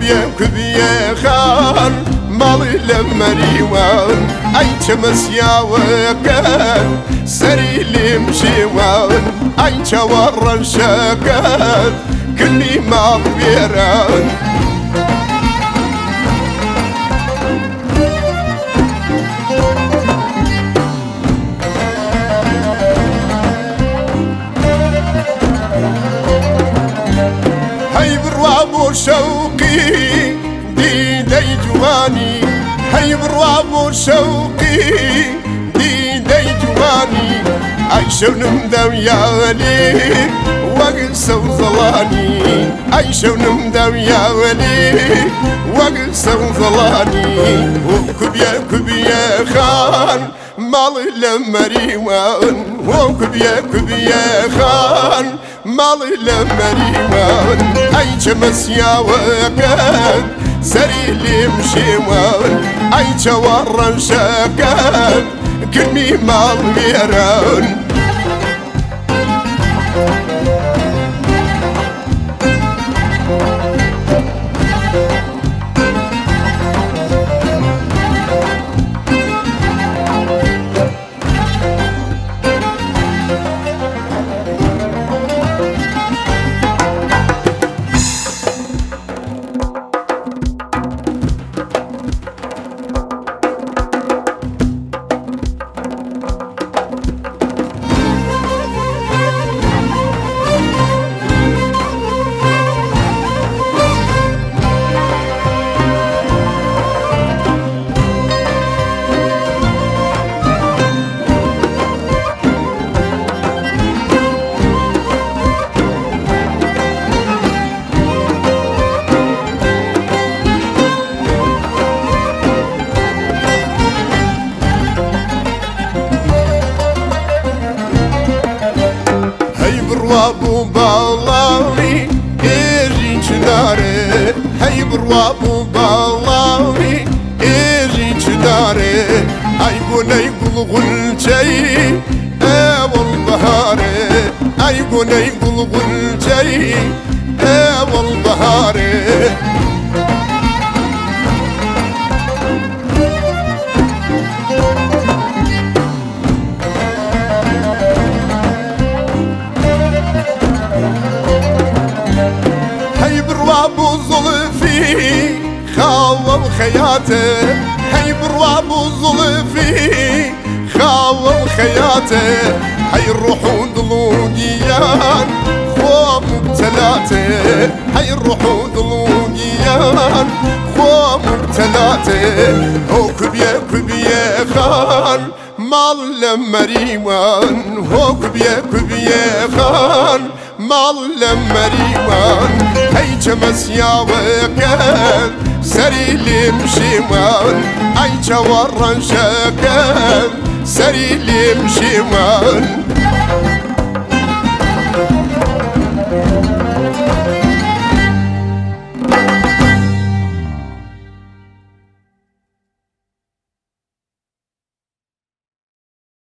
كبيه خان مالي لمريوان اي تمسياوكان سري لي مشيوان اي تورن شكان كلي ما بيران هاي برواب وشوقي دي جواني هاي برواب وشوقي دي جواني عايشة ونمداويالي وقسى وظلاني عايشة ونمداويالي وقسى وظلاني وكبيا خان مالي لمريوان وكبيا خان مالي لمريوان اي جمسيا وكاد سري لي مشيوان اي جوارن شكاد كلمي مال ميران بروابو بالاوي إيري جناري هاي بروابو بالاوي إيري جناري أيقون يقول غلجي أول بهاري أيقون يقول غلجي أول بهاري بروابو ظلفي خاوة وخياته هاي بروابو ظلفي خاوة وخياته هاي الروحون ضلوقيان خوا مبتلاته هاي الروحون ضلوقيان خوا مبتلاته هو كبيه خان مال لمريوان هو كبيه خان مال لمريوان هاي جمسيا وكان سري لي مشيوان اي جوارن شكان سري لي مشيوان